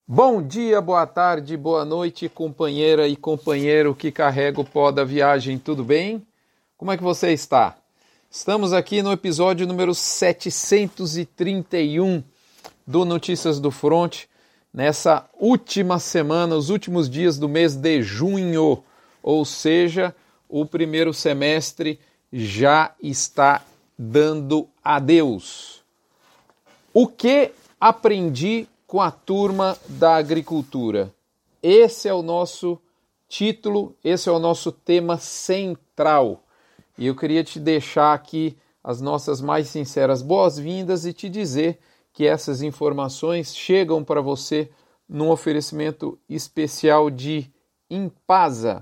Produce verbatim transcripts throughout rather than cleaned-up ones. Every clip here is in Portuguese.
Bom dia, boa tarde, boa noite, companheira e companheiro que carrega o pó da viagem, tudo bem? Como é que você está? Estamos aqui no episódio número setecentos e trinta e um do Notícias do Front, nessa última semana, os últimos dias do mês de junho, ou seja, o primeiro semestre já está dando adeus. O que aprendi com a turma da agricultura? Esse é o nosso título, esse é o nosso tema central. E eu queria te deixar aqui as nossas mais sinceras boas-vindas e te dizer que essas informações chegam para você num oferecimento especial de Impasa.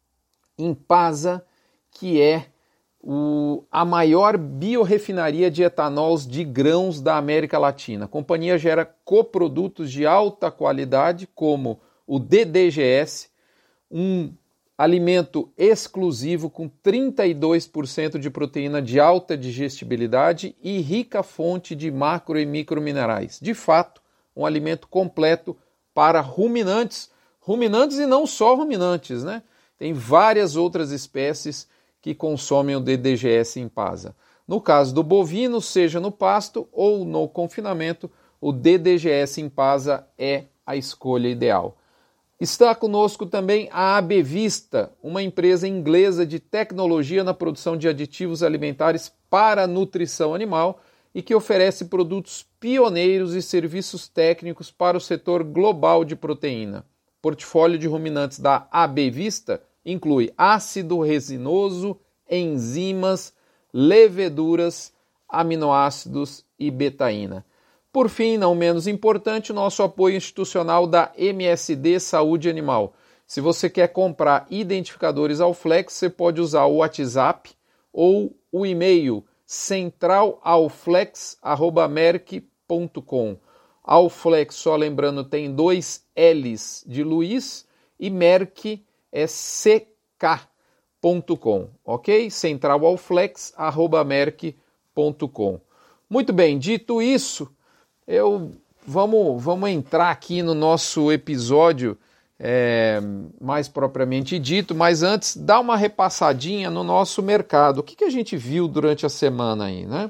Impasa, que é O, a maior biorrefinaria de etanóis de grãos da América Latina. A companhia gera coprodutos de alta qualidade, como o D D G S, um alimento exclusivo com trinta e dois por cento de proteína de alta digestibilidade e rica fonte de macro e microminerais. De fato, um alimento completo para ruminantes, ruminantes e não só ruminantes, né? Tem várias outras espécies que consomem o D D G S Impasa. No caso do bovino, seja no pasto ou no confinamento, o D D G S Impasa é a escolha ideal. Está conosco também a Abevista, uma empresa inglesa de tecnologia na produção de aditivos alimentares para a nutrição animal e que oferece produtos pioneiros e serviços técnicos para o setor global de proteína. O portfólio de ruminantes da Abevista inclui ácido resinoso, enzimas, leveduras, aminoácidos e betaína. Por fim, não menos importante, o nosso apoio institucional da M S D Saúde Animal. Se você quer comprar identificadores Alflex, você pode usar o WhatsApp ou o e-mail central alflex arroba merck ponto com. Alflex, só lembrando, tem dois L's de Luiz e Merck é c k ponto com, ok? centralalflex arroba merck ponto com. Muito bem, dito isso, eu vamos, vamos entrar aqui no nosso episódio é, mais propriamente dito, mas antes, dá uma repassadinha no nosso mercado. O que, que a gente viu durante a semana aí, né?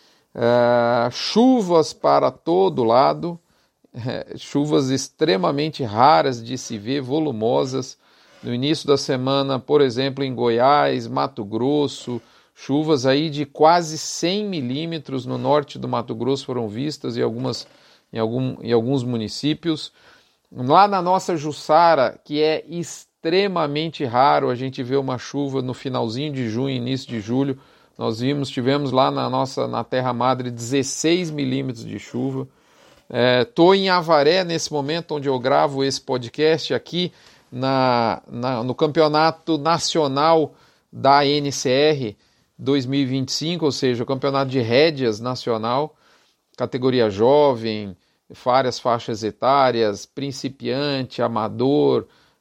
É, chuvas para todo lado, é, chuvas extremamente raras de se ver, volumosas. No início da semana, por exemplo, em Goiás, Mato Grosso, chuvas aí de quase cem milímetros no norte do Mato Grosso foram vistas em, algumas, em, algum, em alguns municípios. Lá na nossa Jussara, que é extremamente raro a gente ver uma chuva no finalzinho de junho, início de julho, nós vimos, tivemos lá na nossa na Terra Madre dezesseis milímetros de chuva. Estou é, em Avaré nesse momento onde eu gravo esse podcast aqui, Na, na, no Campeonato Nacional da A N C R dois mil e vinte e cinco, ou seja, o Campeonato de Rédeas Nacional, categoria jovem, várias faixas etárias, principiante, amador,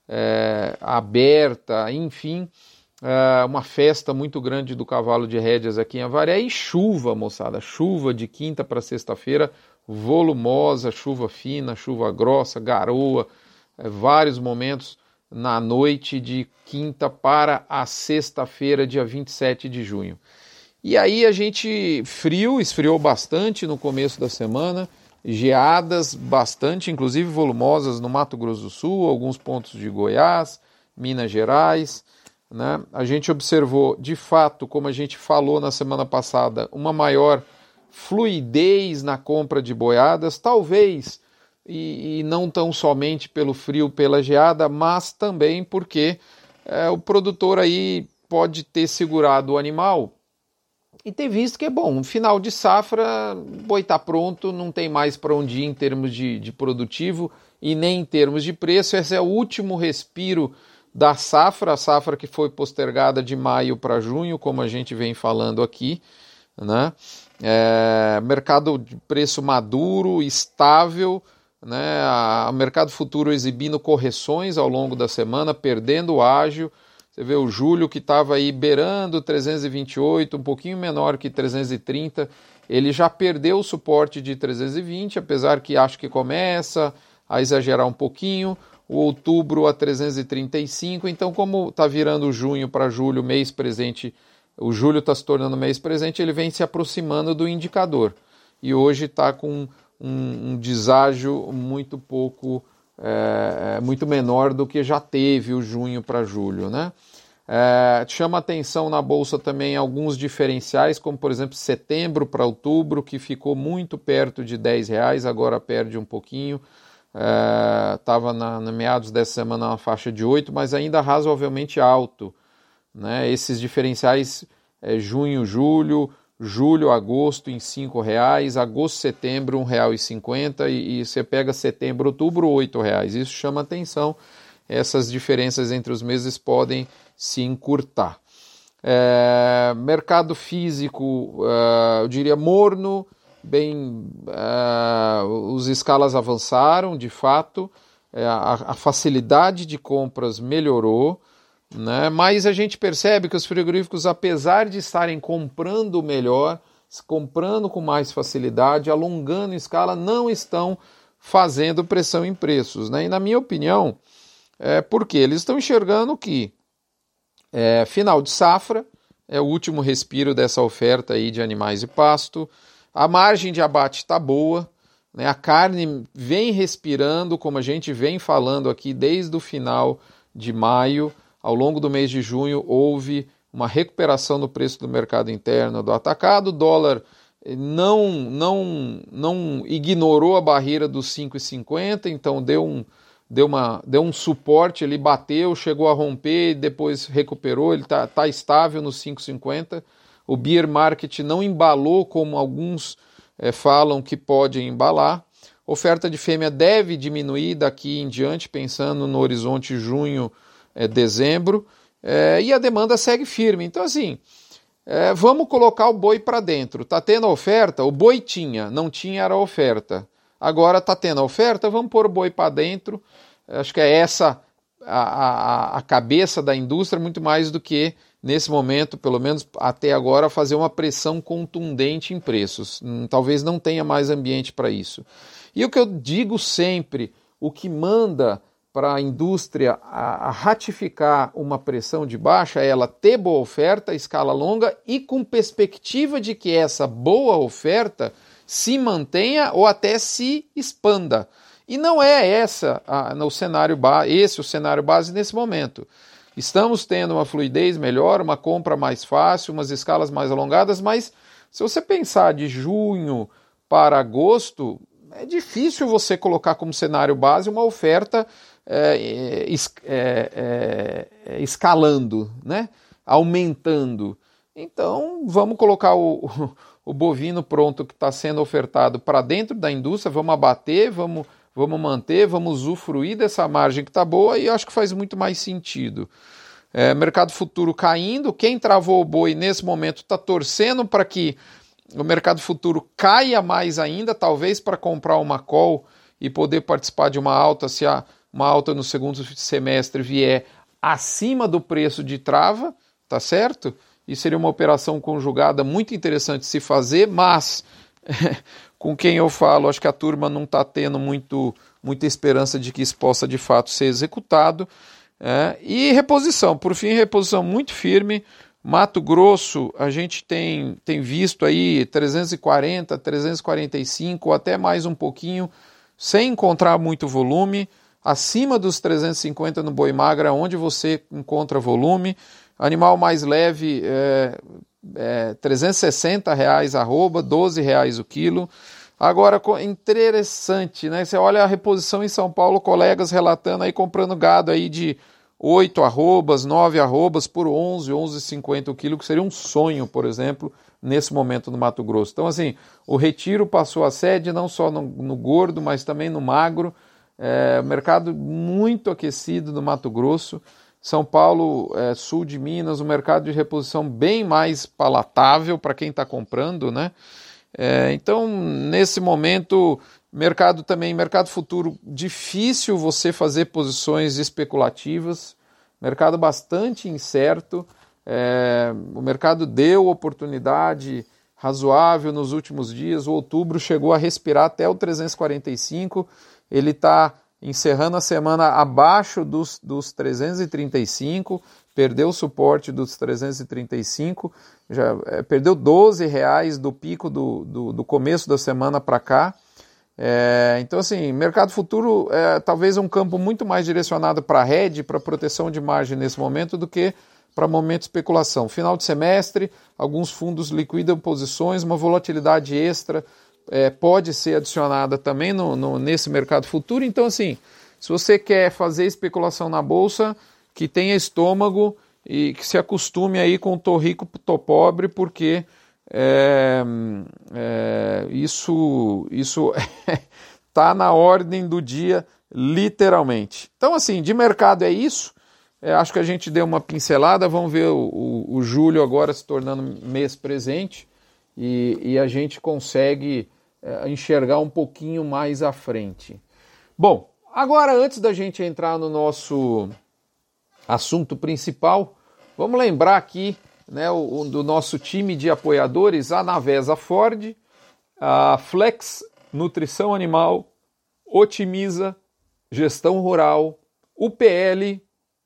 é, aberta, enfim, é, uma festa muito grande do cavalo de rédeas aqui em Avaré. E chuva, moçada, chuva de quinta para sexta-feira, volumosa, chuva fina, chuva grossa, garoa, vários momentos na noite de quinta para a sexta-feira, dia vinte e sete de junho. E aí a gente, frio, esfriou bastante no começo da semana, geadas bastante, inclusive volumosas no Mato Grosso do Sul, alguns pontos de Goiás, Minas Gerais, né? A gente observou, de fato, como a gente falou na semana passada, uma maior fluidez na compra de boiadas, talvez E, e não tão somente pelo frio, pela geada, mas também porque é, o produtor aí pode ter segurado o animal e ter visto que é bom, no final de safra, boi está pronto, não tem mais para onde ir em termos de, de produtivo e nem em termos de preço. Esse é o último respiro da safra, a safra que foi postergada de maio para junho, como a gente vem falando aqui, né? É, mercado de preço maduro, estável, né, o mercado futuro exibindo correções ao longo da semana, perdendo o ágio. Você vê o julho que estava aí beirando trezentos e vinte e oito, um pouquinho menor que trezentos e trinta, ele já perdeu o suporte de trezentos e vinte, apesar que acho que começa a exagerar um pouquinho, o outubro a trezentos e trinta e cinco, então como está virando junho para julho, mês presente, o julho está se tornando mês presente, ele vem se aproximando do indicador, e hoje está com um, um deságio muito pouco, é, muito menor do que já teve o junho para julho, né? É, chama atenção na Bolsa também alguns diferenciais, como por exemplo setembro para outubro, que ficou muito perto de dez reais, agora perde um pouquinho, estava é, na, na meados dessa semana na faixa de oito, mas ainda razoavelmente alto, né? Esses diferenciais é, junho, julho, julho, agosto em cinco reais, agosto, setembro um real e cinquenta, e, e você pega setembro, outubro oito reais, isso chama atenção. Essas diferenças entre os meses podem se encurtar. É, mercado físico, uh, eu diria morno, bem, uh, os escalas avançaram, de fato, é, a, a facilidade de compras melhorou, né? Mas a gente percebe que os frigoríficos, apesar de estarem comprando melhor, comprando com mais facilidade, alongando escala, não estão fazendo pressão em preços, né? E na minha opinião, É porque eles estão enxergando que é, final de safra é o último respiro dessa oferta aí de animais e pasto, a margem de abate está boa, né, a carne vem respirando, como a gente vem falando aqui desde o final de maio, ao longo do mês de junho houve uma recuperação no preço do mercado interno do atacado, o dólar não, não, não ignorou a barreira dos cinco e cinquenta, então deu um Deu, uma, deu um suporte, ele bateu, chegou a romper, depois recuperou, ele está tá estável nos cinco e cinquenta. O bear market não embalou como alguns é, falam que pode embalar. Oferta de fêmea deve diminuir daqui em diante, pensando no horizonte junho, é, dezembro, é, e a demanda segue firme. Então assim, é, vamos colocar o boi para dentro. Está tendo a oferta? O boi tinha, não tinha era a oferta. Agora está tendo a oferta, vamos pôr o boi para dentro. Acho que é essa a, a, a cabeça da indústria, muito mais do que, nesse momento, pelo menos até agora, fazer uma pressão contundente em preços. Hum, talvez não tenha mais ambiente para isso. E o que eu digo sempre, o que manda para a indústria a, a ratificar uma pressão de baixa é ela ter boa oferta, escala longa e com perspectiva de que essa boa oferta se mantenha ou até se expanda. E não é essa a, no cenário ba- esse o cenário base nesse momento. Estamos tendo uma fluidez melhor, uma compra mais fácil, umas escalas mais alongadas, mas se você pensar de junho para agosto, é difícil você colocar como cenário base uma oferta é, es, é, é, escalando, né? Aumentando. Então, vamos colocar o, o, o bovino pronto que está sendo ofertado para dentro da indústria, vamos abater, vamos, vamos manter, vamos usufruir dessa margem que está boa e acho que faz muito mais sentido. É, mercado futuro caindo, quem travou o boi nesse momento está torcendo para que o mercado futuro caia mais ainda, talvez para comprar uma call e poder participar de uma alta, se a, uma alta no segundo semestre vier acima do preço de trava, tá certo? E seria uma operação conjugada muito interessante de se fazer, mas com quem eu falo, acho que a turma não está tendo muito, muita esperança de que isso possa de fato ser executado. É, e reposição, por fim, reposição muito firme. Mato Grosso, a gente tem, tem visto aí trezentos e quarenta, trezentos e quarenta e cinco, até mais um pouquinho, sem encontrar muito volume. Acima dos trezentos e cinquenta no boi magra, onde você encontra volume. Animal mais leve, é, é, trezentos e sessenta reais arroba, doze reais o quilo. Agora, interessante, né? Você olha a reposição em São Paulo, colegas relatando aí, comprando gado aí de oito arrobas, nove arrobas por onze, onze e cinquenta o quilo, que seria um sonho, por exemplo, nesse momento no Mato Grosso. Então, assim, o retiro passou a sede não só no, no gordo, mas também no magro. É, mercado muito aquecido no Mato Grosso. São Paulo, é, sul de Minas, um mercado de reposição bem mais palatável para quem está comprando, né? É, então, nesse momento, mercado também, mercado futuro, difícil você fazer posições especulativas, mercado bastante incerto, é, o mercado deu oportunidade razoável nos últimos dias, o outubro chegou a respirar até o trezentos e quarenta e cinco, ele está encerrando a semana abaixo dos, dos trezentos e trinta e cinco, perdeu o suporte dos trezentos e trinta e cinco, já é, perdeu doze reais do pico do, do, do começo da semana para cá. É, então, assim, mercado futuro é talvez um campo muito mais direcionado para hedge, para proteção de margem nesse momento, do que para momento de especulação. Final de semestre, alguns fundos liquidam posições, uma volatilidade extra é, pode ser adicionada também no, no, nesse mercado futuro. Então, assim, se você quer fazer especulação na bolsa, que tenha estômago e que se acostume aí com tô rico, tô pobre, porque é, é, isso isso tá na ordem do dia, literalmente. Então, assim, de mercado é isso. É, acho que a gente deu uma pincelada. Vamos ver o, o, o julho agora se tornando mês presente e, e a gente consegue é, enxergar um pouquinho mais à frente. Bom, agora antes da gente entrar no nosso assunto principal, vamos lembrar aqui, né, o, o, do nosso time de apoiadores: a Navesa Ford, a Flex Nutrição Animal, Otimiza Gestão Rural, U P L,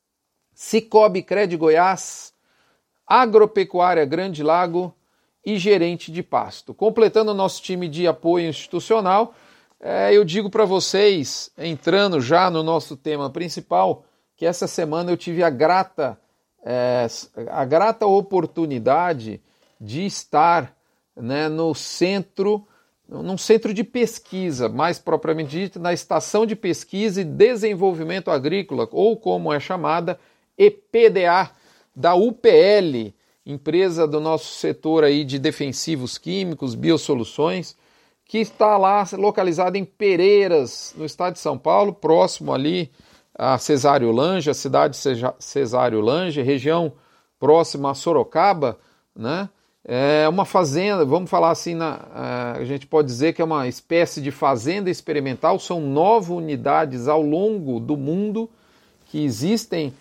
Cicobi Cred Goiás, Agropecuária Grande Lago e Gerente de Pasto. Completando o nosso time de apoio institucional, é, eu digo para vocês, entrando já no nosso tema principal, que essa semana eu tive a grata, é, a grata oportunidade de estar, né, no centro, num centro de pesquisa, mais propriamente dito, na Estação de Pesquisa e Desenvolvimento Agrícola, ou como é chamada, E P D A, da U P L, empresa do nosso setor aí de defensivos químicos, biosoluções, que está lá localizada em Pereiras, no estado de São Paulo, próximo ali a Cesário Lange, a cidade de Cesário Lange, região próxima a Sorocaba, né? É uma fazenda, vamos falar assim, na, a gente pode dizer que é uma espécie de fazenda experimental. São nove unidades ao longo do mundo que existem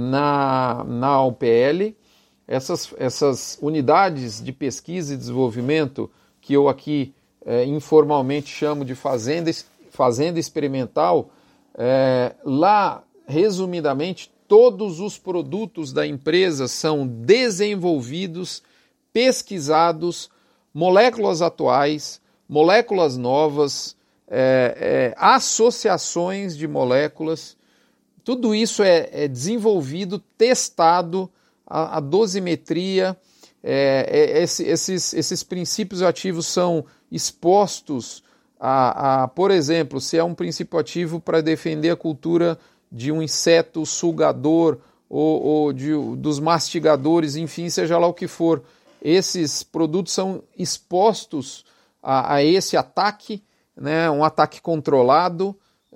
na, na U P L. Essas, essas unidades de pesquisa e desenvolvimento, que eu aqui é, informalmente chamo de fazenda, fazenda experimental, é, lá, resumidamente, todos os produtos da empresa são desenvolvidos, pesquisados, moléculas atuais, moléculas novas, é, é, associações de moléculas. Tudo isso é, é desenvolvido, testado, a, a dosimetria, é, é, esse, esses, esses princípios ativos são expostos a, a, por exemplo, se é um princípio ativo para defender a cultura de um inseto sugador ou, ou de, dos mastigadores, enfim, seja lá o que for. Esses produtos são expostos a, a esse ataque, né, um ataque controlado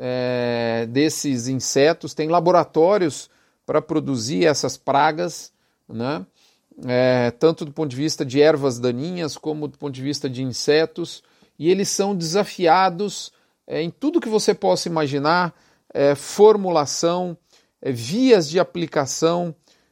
é, desses insetos. Tem laboratórios para produzir essas pragas, né, é, tanto do ponto de vista de ervas daninhas como do ponto de vista de insetos, e eles são desafiados é, em tudo que você possa imaginar, é, formulação, é, vias de aplicação,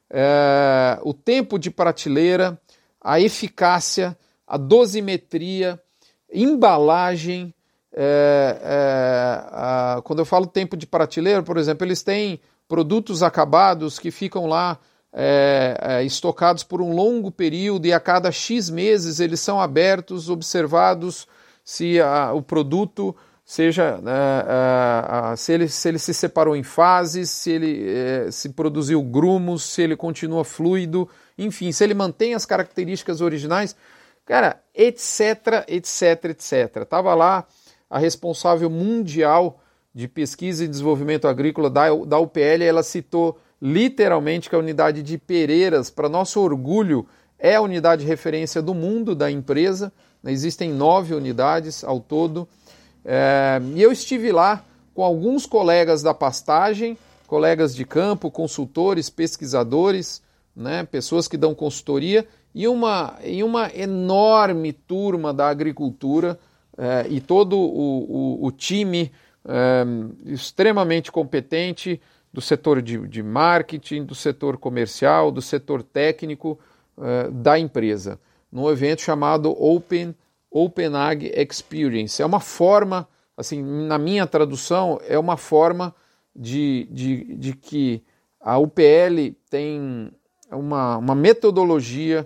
é, o tempo de prateleira, a eficácia, a dosimetria, embalagem. É, é, a, quando eu falo tempo de prateleira, por exemplo, eles têm produtos acabados que ficam lá é, é, estocados por um longo período, e a cada X meses eles são abertos, observados se a, o produto seja é, é, se, ele, se ele se separou em fases, se ele é, se produziu grumos, se ele continua fluido, enfim, se ele mantém as características originais, cara, etc, etc, etc. Estava lá a responsável mundial de pesquisa e desenvolvimento agrícola da, da U P L, ela citou literalmente que a unidade de Pereiras, para nosso orgulho, é a unidade de referência do mundo da empresa. Existem nove unidades ao todo. É, e eu estive lá com alguns colegas da pastagem, colegas de campo, consultores, pesquisadores, né, pessoas que dão consultoria, e uma, e uma enorme turma da agricultura, é, e todo o, o, o time é, extremamente competente do setor de, de marketing, do setor comercial, do setor técnico é, da empresa, num evento chamado Open, Open Ag Experience. É uma forma assim, na minha tradução, é uma forma de, de, de que a U P L tem uma, uma metodologia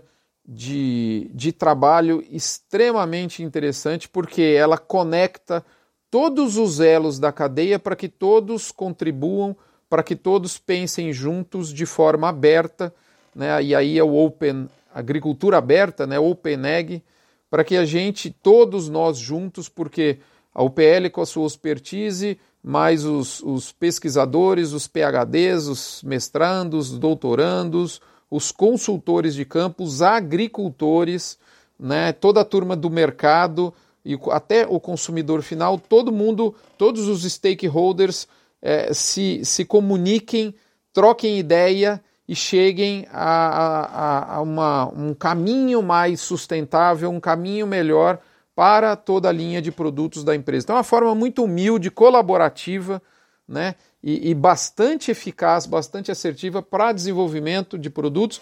de, de trabalho extremamente interessante, porque ela conecta todos os elos da cadeia para que todos contribuam, para que todos pensem juntos de forma aberta, né? E aí é o Open, agricultura aberta, né? Open Ag, para que a gente, todos nós juntos, porque a U P L com a sua expertise, mais os, os pesquisadores, os PhDs, os mestrandos, os doutorandos, os consultores de campo, os agricultores, né? Toda a turma do mercado e até o consumidor final, todo mundo, todos os stakeholders é, se, se comuniquem, troquem ideia e cheguem a, a, a uma, um caminho mais sustentável, um caminho melhor para toda a linha de produtos da empresa. Então é uma forma muito humilde, colaborativa, né, e, e bastante eficaz, bastante assertiva para desenvolvimento de produtos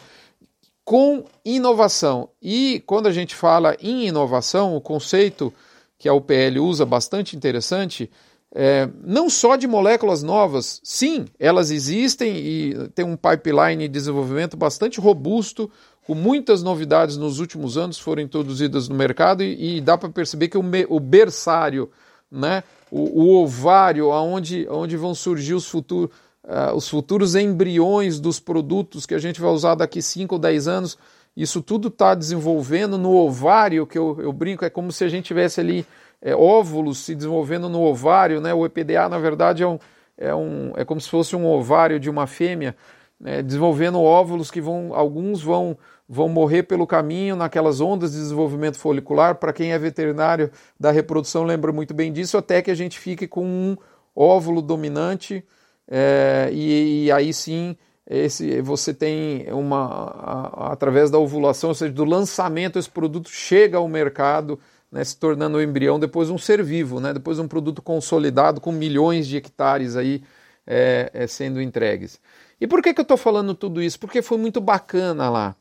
com inovação. E quando a gente fala em inovação, o conceito que a U P L usa bastante interessante, é, não só de moléculas novas, sim, elas existem e tem um pipeline de desenvolvimento bastante robusto, com muitas novidades nos últimos anos foram introduzidas no mercado e, e dá para perceber que o, me, o berçário, né, o, o ovário, onde, onde vão surgir os, futuro, uh, os futuros embriões dos produtos que a gente vai usar daqui cinco ou dez anos, isso tudo está desenvolvendo no ovário, que eu, eu brinco, é como se a gente tivesse ali é, óvulos se desenvolvendo no ovário, né? O E P D A, na verdade, é, um, é, um, é como se fosse um ovário de uma fêmea, né, desenvolvendo óvulos que vão, alguns vão, vão morrer pelo caminho naquelas ondas de desenvolvimento folicular. Para quem é veterinário da reprodução lembra muito bem disso, até que a gente fique com um óvulo dominante é, e, e aí sim esse, você tem uma, a, a, através da ovulação, ou seja, do lançamento, esse produto chega ao mercado, né, se tornando um embrião, depois um ser vivo, né, depois um produto consolidado com milhões de hectares aí, é, é, sendo entregues. E por que, que eu estou falando tudo isso? Porque foi muito bacana lá.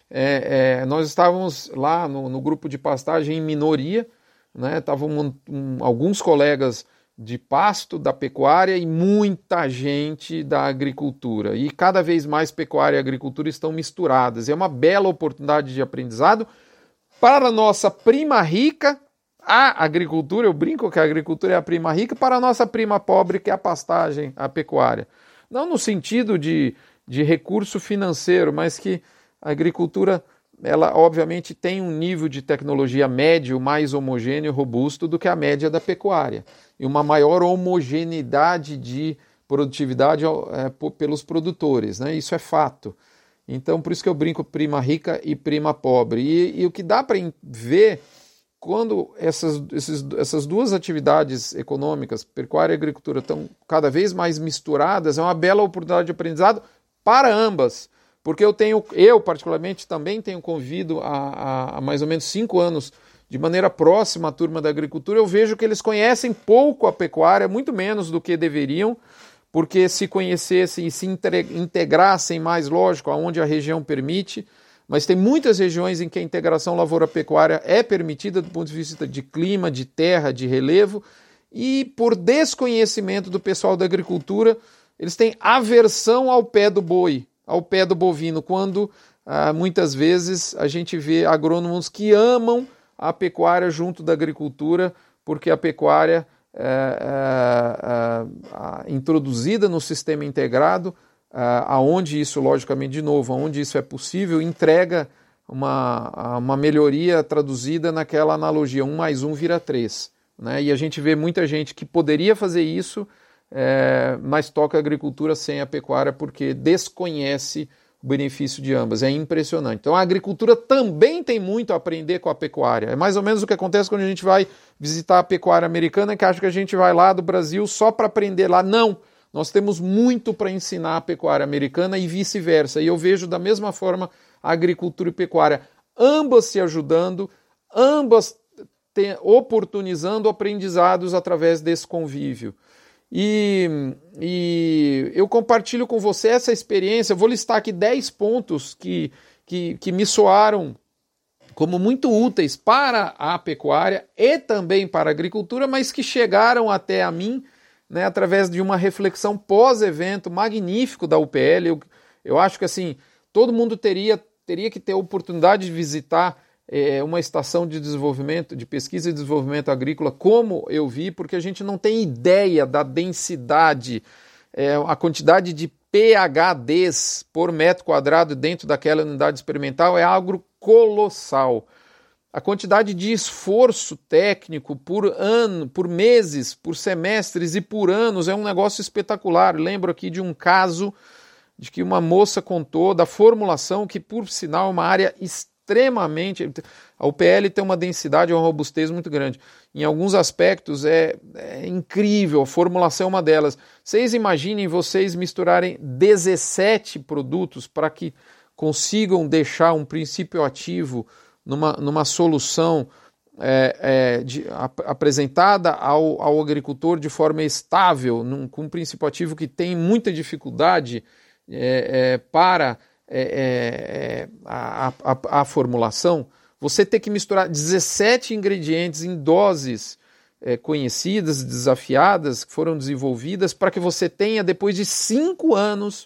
É, é, nós estávamos lá no, no grupo de pastagem em minoria, né, estavam um, um, alguns colegas de pasto, da pecuária e muita gente da agricultura. E cada vez mais pecuária e agricultura estão misturadas. É uma bela oportunidade de aprendizado para a nossa prima rica, a agricultura, eu brinco que a agricultura é a prima rica, para a nossa prima pobre, que é a pastagem, a pecuária. Não no sentido de, de recurso financeiro, mas que a agricultura, ela obviamente tem um nível de tecnologia médio mais homogêneo e robusto do que a média da pecuária. E uma maior homogeneidade de produtividade é, pelos produtores, né? Isso é fato. Então, por isso que eu brinco prima rica e prima pobre. E, e o que dá para ver, quando essas, esses, essas duas atividades econômicas, pecuária e agricultura, estão cada vez mais misturadas, é uma bela oportunidade de aprendizado para ambas. Porque eu tenho, eu particularmente também tenho convivido há, há mais ou menos cinco anos de maneira próxima à turma da agricultura, eu vejo que eles conhecem pouco a pecuária, muito menos do que deveriam, porque se conhecessem e se integrassem mais, lógico, aonde a região permite, mas tem muitas regiões em que a integração lavoura-pecuária é permitida do ponto de vista de clima, de terra, de relevo, e por desconhecimento do pessoal da agricultura, eles têm aversão ao pé do boi, ao pé do bovino, quando ah, muitas vezes a gente vê agrônomos que amam a pecuária junto da agricultura, porque a pecuária é, é, é, introduzida no sistema integrado, é, aonde isso, logicamente, de novo, aonde isso é possível, entrega uma, uma melhoria traduzida naquela analogia, um mais um vira três. Né? E a gente vê muita gente que poderia fazer isso, é, mas toca a agricultura sem a pecuária porque desconhece o benefício de ambas. É impressionante. Então a agricultura também tem muito a aprender com a pecuária. É mais ou menos o que acontece quando a gente vai visitar a pecuária americana, que acha que a gente vai lá do Brasil só para aprender lá. Não! Nós temos muito para ensinar a pecuária americana e vice-versa. E eu vejo da mesma forma a agricultura e pecuária, ambas se ajudando, ambas te, oportunizando aprendizados através desse convívio. E, e eu compartilho com você essa experiência. Eu vou listar aqui dez pontos que, que, que me soaram como muito úteis para a pecuária e também para a agricultura, mas que chegaram até a mim, né, através de uma reflexão pós-evento magnífico da U P L. Eu, eu acho que assim, todo mundo teria, teria que ter a oportunidade de visitar é, uma estação de desenvolvimento, de pesquisa e desenvolvimento agrícola, como eu vi, porque a gente não tem ideia da densidade, é, a quantidade de P H Ds por metro quadrado dentro daquela unidade experimental é algo colossal. A quantidade de esforço técnico por ano, por meses, por semestres e por anos é um negócio espetacular. Lembro aqui de um caso de que uma moça contou da formulação, que por sinal é uma área extremamente... A U P L tem uma densidade, uma robustez muito grande. Em alguns aspectos é, é incrível, a formulação é uma delas. Vocês imaginem vocês misturarem dezessete produtos para que consigam deixar um princípio ativo numa, numa solução é, é, de, ap, apresentada ao, ao agricultor de forma estável, num, com um princípio ativo que tem muita dificuldade é, é, para é, é, a, a, a formulação. Você ter que misturar dezessete ingredientes em doses é, conhecidas, desafiadas, que foram desenvolvidas, para que você tenha, depois de cinco anos,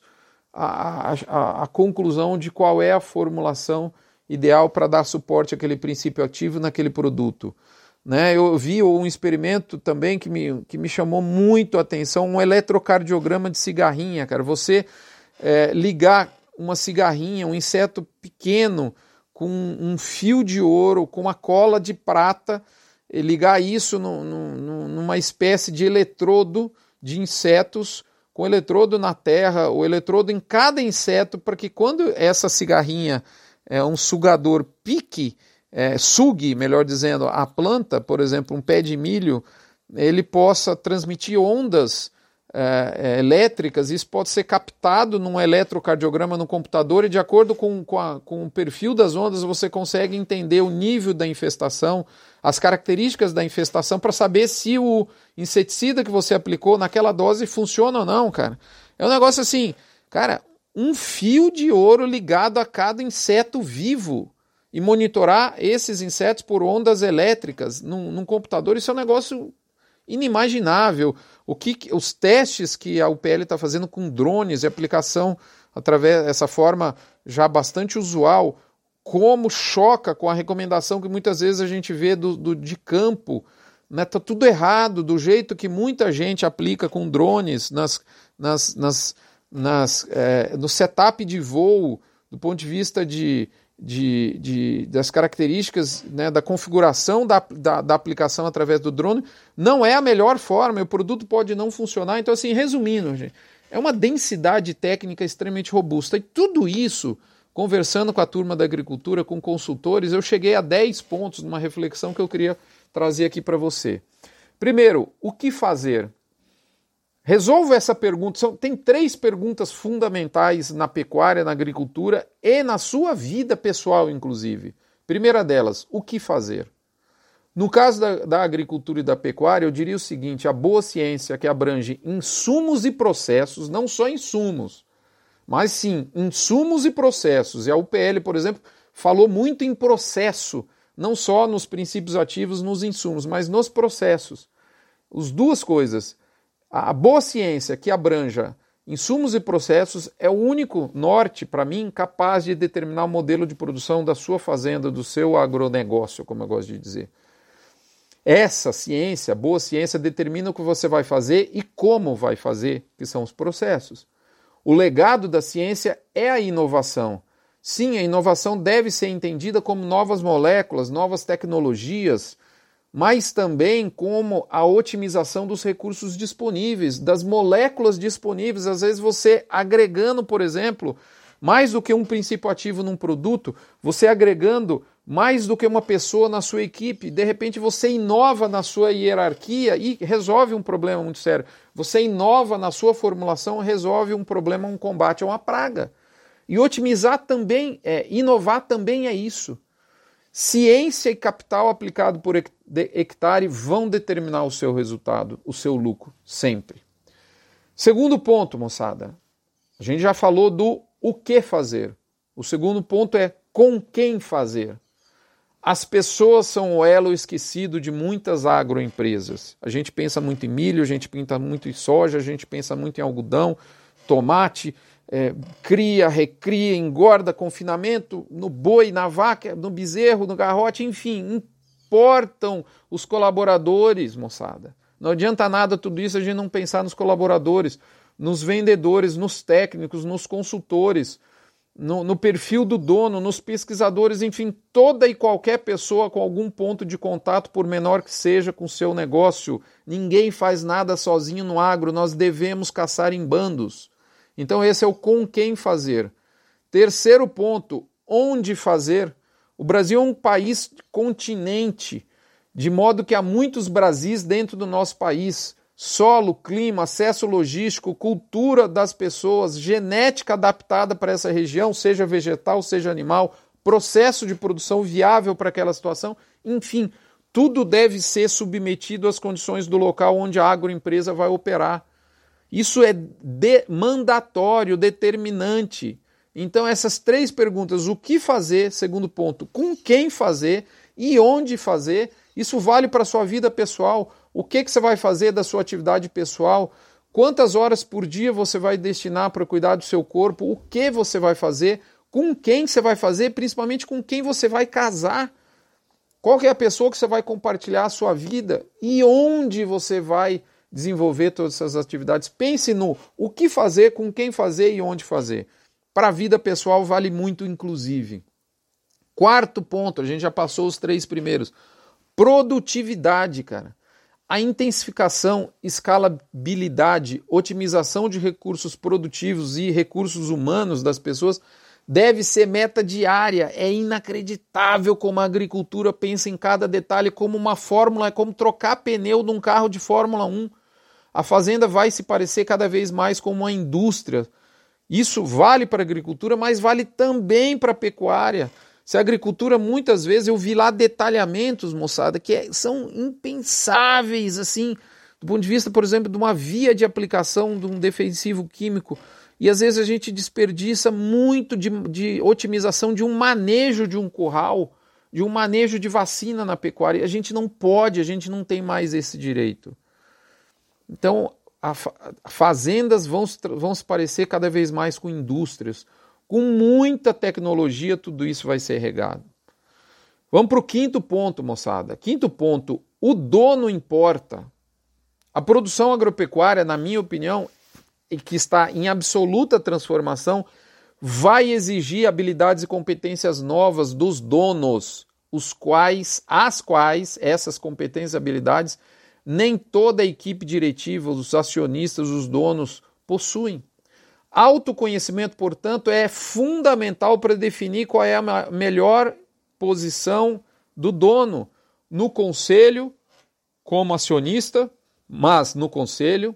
a, a, a conclusão de qual é a formulação ideal para dar suporte àquele princípio ativo naquele produto. Né? Eu vi um experimento também que me, que me chamou muito a atenção, um eletrocardiograma de cigarrinha, cara. Você é, ligar uma cigarrinha, um inseto pequeno, com um fio de ouro, com uma cola de prata, e ligar isso no, no, numa espécie de eletrodo de insetos, com eletrodo na terra, o eletrodo em cada inseto, para que quando essa cigarrinha, é um sugador, pique, é, sugue, melhor dizendo, a planta, por exemplo, um pé de milho, ele possa transmitir ondas é, elétricas. Isso pode ser captado num eletrocardiograma no computador e de acordo com, com, a, com o perfil das ondas você consegue entender o nível da infestação, as características da infestação para saber se o inseticida que você aplicou naquela dose funciona ou não, cara. É um negócio assim, cara, um fio de ouro ligado a cada inseto vivo e monitorar esses insetos por ondas elétricas num, num computador, isso é um negócio inimaginável. O que, os testes que a U P L está fazendo com drones e aplicação através dessa forma já bastante usual, como choca com a recomendação que muitas vezes a gente vê do, do, de campo, né? Tá tudo errado, do jeito que muita gente aplica com drones nas, nas, nas, nas, é, no setup de voo, do ponto de vista de, de, de, das características, né, da configuração da, da, da aplicação através do drone, não é a melhor forma, o produto pode não funcionar. Então, assim, resumindo, gente, é uma densidade técnica extremamente robusta. E tudo isso, conversando com a turma da agricultura, com consultores, eu cheguei a dez pontos numa reflexão que eu queria trazer aqui para você. Primeiro, o que fazer? Resolva essa pergunta. São, tem três perguntas fundamentais na pecuária, na agricultura e na sua vida pessoal, inclusive. Primeira delas, o que fazer? No caso da, da agricultura e da pecuária, eu diria o seguinte: a boa ciência que abrange insumos e processos, não só insumos, mas sim insumos e processos. E a U P L, por exemplo, falou muito em processo, não só nos princípios ativos, nos insumos, mas nos processos. As duas coisas. A boa ciência que abranja insumos e processos é o único norte, para mim, capaz de determinar o modelo de produção da sua fazenda, do seu agronegócio, como eu gosto de dizer. Essa ciência, a boa ciência, determina o que você vai fazer e como vai fazer, que são os processos. O legado da ciência é a inovação. Sim, a inovação deve ser entendida como novas moléculas, novas tecnologias, mas também como a otimização dos recursos disponíveis, das moléculas disponíveis. Às vezes você agregando, por exemplo, mais do que um princípio ativo num produto, você agregando mais do que uma pessoa na sua equipe, de repente você inova na sua hierarquia e resolve um problema muito sério. Você inova na sua formulação, resolve um problema, um combate a uma praga. E otimizar também, é, inovar também é isso. Ciência e capital aplicado por hectare vão determinar o seu resultado, o seu lucro, sempre. Segundo ponto, moçada, a gente já falou do o que fazer. O segundo ponto é com quem fazer. As pessoas são o elo esquecido de muitas agroempresas. A gente pensa muito em milho, a gente pensa muito em soja, a gente pensa muito em algodão, tomate, é, cria, recria, engorda, confinamento, no boi, na vaca, no bezerro, no garrote, enfim, importam os colaboradores, moçada. Não adianta nada tudo isso a gente não pensar nos colaboradores, nos vendedores, nos técnicos, nos consultores, No, no perfil do dono, nos pesquisadores, enfim, toda e qualquer pessoa com algum ponto de contato, por menor que seja, com o seu negócio. Ninguém faz nada sozinho no agro, nós devemos caçar em bandos. Então esse é o com quem fazer. Terceiro ponto, onde fazer. O Brasil é um país continente, de modo que há muitos Brasis dentro do nosso país. Solo, clima, acesso logístico, cultura das pessoas, genética adaptada para essa região, seja vegetal, seja animal, processo de produção viável para aquela situação, enfim, tudo deve ser submetido às condições do local onde a agroempresa vai operar. Isso é de, mandatório, determinante. Então essas três perguntas, o que fazer, segundo ponto, com quem fazer e onde fazer, isso vale para a sua vida pessoal. O que, que você vai fazer da sua atividade pessoal? Quantas horas por dia você vai destinar para cuidar do seu corpo? O que você vai fazer? Com quem você vai fazer? Principalmente com quem você vai casar? Qual que é a pessoa que você vai compartilhar a sua vida? E onde você vai desenvolver todas essas atividades? Pense no o que fazer, com quem fazer e onde fazer. Para a vida pessoal vale muito, inclusive. Quarto ponto, a gente já passou os três primeiros. Produtividade, cara. A intensificação, escalabilidade, otimização de recursos produtivos e recursos humanos das pessoas deve ser meta diária. É inacreditável como a agricultura pensa em cada detalhe como uma fórmula, é como trocar pneu de um carro de Fórmula um. A fazenda vai se parecer cada vez mais com uma indústria. Isso vale para a agricultura, mas vale também para a pecuária. Se a agricultura, muitas vezes, eu vi lá detalhamentos, moçada, que é, são impensáveis, assim, do ponto de vista, por exemplo, de uma via de aplicação de um defensivo químico. E às vezes a gente desperdiça muito de, de otimização de um manejo de um curral, de um manejo de vacina na pecuária. A gente não pode, a gente não tem mais esse direito. Então, a, a fazendas vão, vão se parecer cada vez mais com indústrias. Com muita tecnologia, tudo isso vai ser regado. Vamos para o quinto ponto, moçada. Quinto ponto, o dono importa. A produção agropecuária, na minha opinião, que está em absoluta transformação, vai exigir habilidades e competências novas dos donos, os quais, as quais, essas competências e habilidades, nem toda a equipe diretiva, os acionistas, os donos, possuem. Autoconhecimento, portanto, é fundamental para definir qual é a melhor posição do dono no conselho, como acionista, mas no conselho,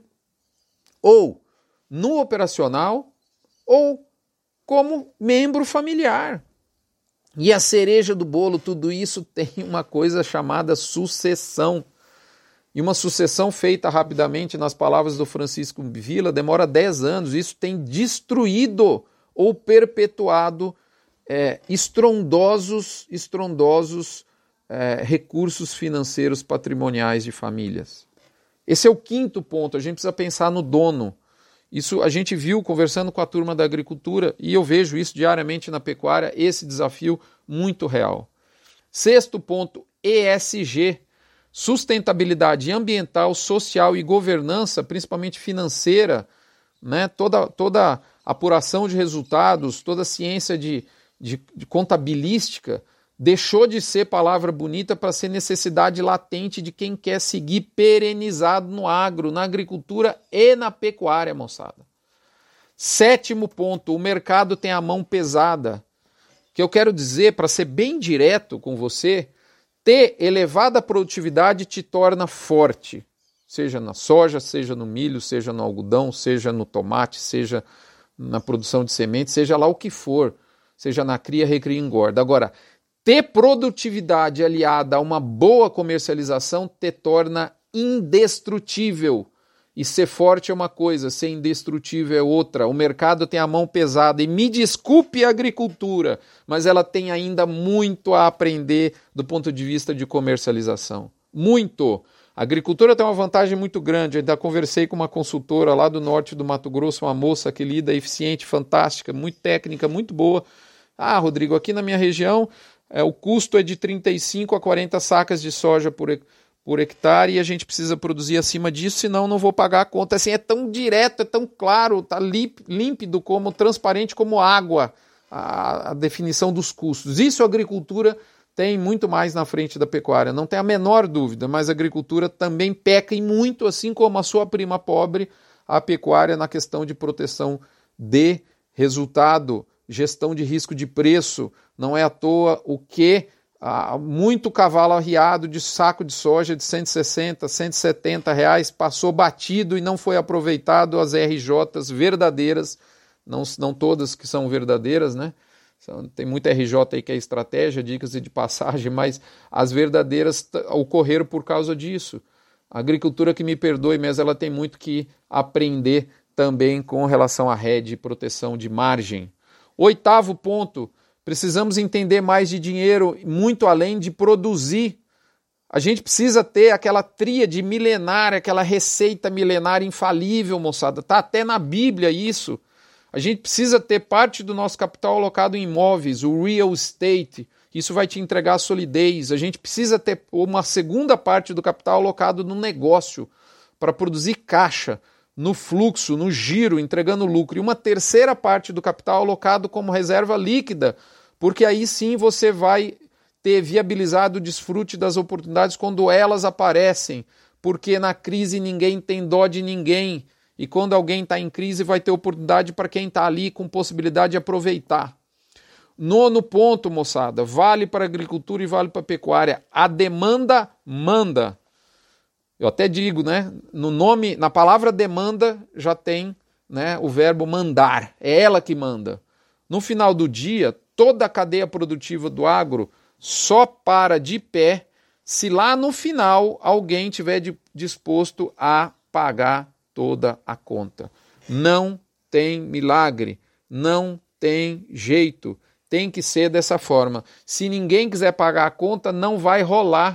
ou no operacional, ou como membro familiar. E a cereja do bolo, tudo isso tem uma coisa chamada sucessão. E uma sucessão feita rapidamente, nas palavras do Francisco Villa, demora dez anos. Isso tem destruído ou perpetuado é, estrondosos, estrondosos é, recursos financeiros patrimoniais de famílias. Esse é o quinto ponto, a gente precisa pensar no dono. Isso a gente viu conversando com a turma da agricultura e eu vejo isso diariamente na pecuária, esse desafio muito real. Sexto ponto, E S G. Sustentabilidade ambiental, social e governança, principalmente financeira, né? toda, toda apuração de resultados, toda a ciência de, de, de contabilística deixou de ser palavra bonita para ser necessidade latente de quem quer seguir perenizado no agro, na agricultura e na pecuária, moçada. Sétimo ponto, o mercado tem a mão pesada. O que eu quero dizer, para ser bem direto com você, ter elevada produtividade te torna forte, seja na soja, seja no milho, seja no algodão, seja no tomate, seja na produção de sementes, seja lá o que for, seja na cria, recria e engorda. Agora, ter produtividade aliada a uma boa comercialização te torna indestrutível. E ser forte é uma coisa, ser indestrutível é outra. O mercado tem a mão pesada. E me desculpe a agricultura, mas ela tem ainda muito a aprender do ponto de vista de comercialização. Muito. A agricultura tem uma vantagem muito grande. Eu ainda conversei com uma consultora lá do norte do Mato Grosso, uma moça querida, eficiente, fantástica, muito técnica, muito boa. Ah, Rodrigo, aqui na minha região é, o custo é de trinta e cinco a quarenta sacas de soja por hectare. por hectare e a gente precisa produzir acima disso, senão não vou pagar a conta. Assim, é tão direto, é tão claro, tá límpido, como transparente como água, a, a definição dos custos. Isso a agricultura tem muito mais na frente da pecuária, não tem a menor dúvida, mas a agricultura também peca em muito, assim como a sua prima pobre, a pecuária na questão de proteção de resultado, gestão de risco de preço. Não é à toa o que Ah, muito cavalo arriado de saco de soja de cento e sessenta, cento e setenta reais passou batido e não foi aproveitado as R Js verdadeiras, não, não todas que são verdadeiras, né? Tem muita R J aí que é estratégia, dicas de passagem, mas as verdadeiras ocorreram por causa disso. A agricultura, que me perdoe, mas ela tem muito que aprender também com relação à rede e proteção de margem. Oitavo ponto. Precisamos entender mais de dinheiro, muito além de produzir. A gente precisa ter aquela tríade milenária, aquela receita milenária infalível, moçada. Está até na Bíblia isso. A gente precisa ter parte do nosso capital alocado em imóveis, o real estate. Isso vai te entregar solidez. A gente precisa ter uma segunda parte do capital alocado no negócio, para produzir caixa, no fluxo, no giro, entregando lucro. E uma terceira parte do capital alocado como reserva líquida, porque aí sim você vai ter viabilizado o desfrute das oportunidades quando elas aparecem, porque na crise ninguém tem dó de ninguém, e quando alguém está em crise vai ter oportunidade para quem está ali com possibilidade de aproveitar. Nono ponto, moçada, vale para a agricultura e vale para a pecuária. A demanda manda. Eu até digo, né? No nome, na palavra demanda já tem, né, o verbo mandar. É ela que manda. No final do dia, toda a cadeia produtiva do agro só para de pé se lá no final alguém tiver de, disposto a pagar toda a conta. Não tem milagre, não tem jeito. Tem que ser dessa forma. Se ninguém quiser pagar a conta, não vai rolar.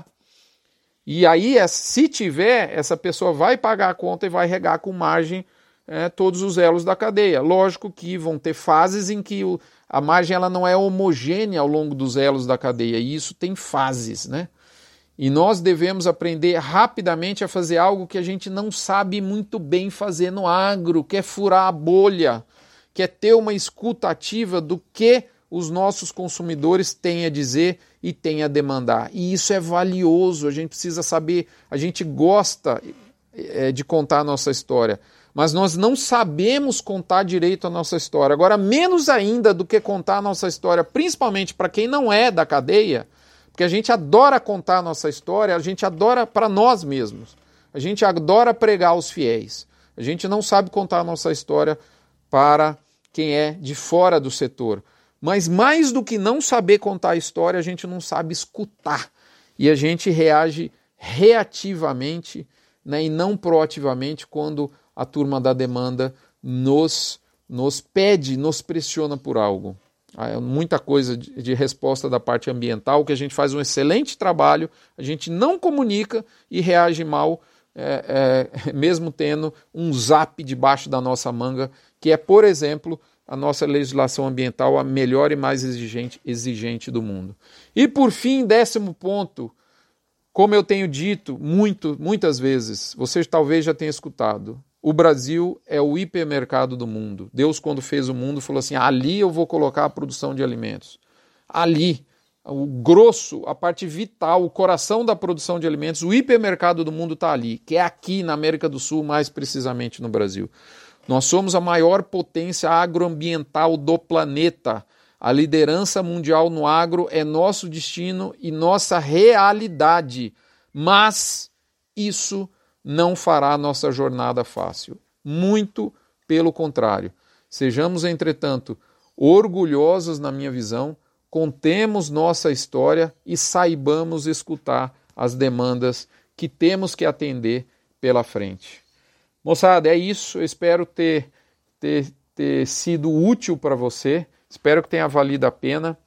E aí, se tiver, essa pessoa vai pagar a conta e vai regar com margem é, todos os elos da cadeia. Lógico que vão ter fases em que o, a margem ela não é homogênea ao longo dos elos da cadeia, e isso tem fases, né? E nós devemos aprender rapidamente a fazer algo que a gente não sabe muito bem fazer no agro, que é furar a bolha, que é ter uma escuta ativa do que os nossos consumidores têm a dizer e têm a demandar. E isso é valioso, a gente precisa saber, a gente gosta é, de contar a nossa história, mas nós não sabemos contar direito a nossa história. Agora, menos ainda do que contar a nossa história, principalmente para quem não é da cadeia, porque a gente adora contar a nossa história, a gente adora para nós mesmos, a gente adora pregar aos fiéis, a gente não sabe contar a nossa história para quem é de fora do setor. Mas mais do que não saber contar a história, a gente não sabe escutar. E a gente reage reativamente, né, e não proativamente quando a turma da demanda nos, nos pede, nos pressiona por algo. Há muita coisa de, de resposta da parte ambiental, que a gente faz um excelente trabalho, a gente não comunica e reage mal, é, é, mesmo tendo um zap debaixo da nossa manga, que é, por exemplo, a nossa legislação ambiental a melhor e mais exigente, exigente do mundo. E por fim, décimo ponto, como eu tenho dito muito, muitas vezes, você talvez já tenha escutado, o Brasil é o hipermercado do mundo. Deus, quando fez o mundo, falou assim, ali eu vou colocar a produção de alimentos. Ali, o grosso, a parte vital, o coração da produção de alimentos, o hipermercado do mundo está ali, que é aqui na América do Sul, mais precisamente no Brasil. Nós somos a maior potência agroambiental do planeta. A liderança mundial no agro é nosso destino e nossa realidade. Mas isso não fará nossa jornada fácil. Muito pelo contrário. Sejamos, entretanto, orgulhosos na minha visão, contemos nossa história e saibamos escutar as demandas que temos que atender pela frente. Moçada, é isso. Eu espero ter, ter, ter sido útil para você. Espero que tenha valido a pena.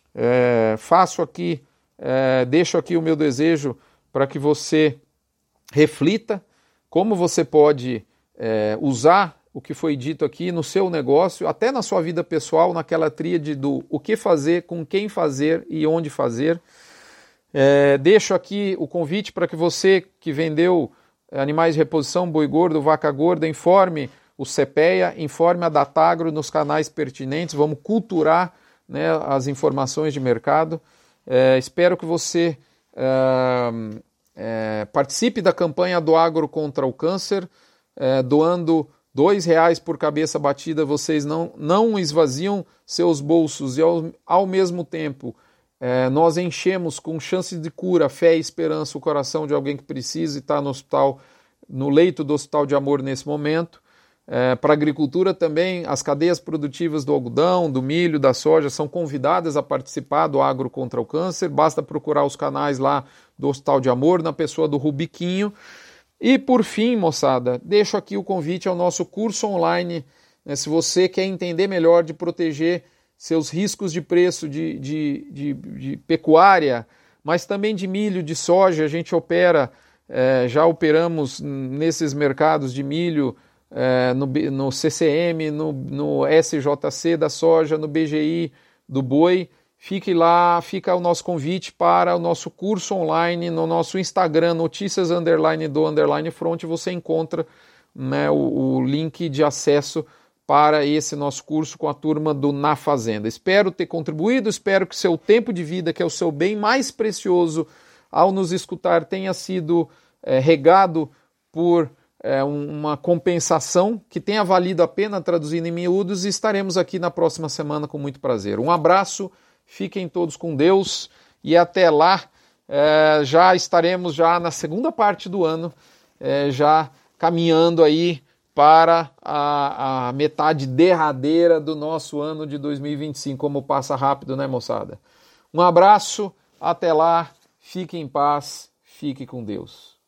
É, faço aqui, é, deixo aqui o meu desejo para que você reflita como você pode é, usar o que foi dito aqui no seu negócio, até na sua vida pessoal, naquela tríade do o que fazer, com quem fazer e onde fazer. É, deixo aqui o convite para que você que vendeu animais de reposição, boi gordo, vaca gorda, informe o CEPEA, informe a Datagro nos canais pertinentes, vamos culturar, né, as informações de mercado. É, espero que você é, é, participe da campanha do Agro contra o Câncer, é, doando dois reais por cabeça batida, vocês não, não esvaziam seus bolsos e ao, ao mesmo tempo é, nós enchemos com chances de cura, fé e esperança o coração de alguém que precisa e está no hospital, no leito do Hospital de Amor nesse momento. É, para a agricultura também, as cadeias produtivas do algodão, do milho, da soja são convidadas a participar do Agro contra o Câncer. Basta procurar os canais lá do Hospital de Amor, na pessoa do Rubiquinho. E por fim, moçada, deixo aqui o convite ao nosso curso online, né, se você quer entender melhor de proteger seus riscos de preço de, de, de, de pecuária, mas também de milho, de soja. A gente opera, é, já operamos nesses mercados de milho, É, no, no C C M, no, no S J C da soja, no B G I do boi. Fique lá, fica o nosso convite para o nosso curso online no nosso Instagram, notícias underline do underline front, você encontra, né, o, o link de acesso para esse nosso curso com a turma do Na Fazenda. Espero ter contribuído, espero que seu tempo de vida, que é o seu bem mais precioso, ao nos escutar, tenha sido é, regado por É uma compensação que tenha valido a pena, traduzindo em miúdos, e estaremos aqui na próxima semana com muito prazer. Um abraço, fiquem todos com Deus e até lá é, já estaremos já na segunda parte do ano, é, já caminhando aí para a, a metade derradeira do nosso ano de dois mil e vinte e cinco, como passa rápido, né, moçada? Um abraço, até lá, fique em paz, fique com Deus.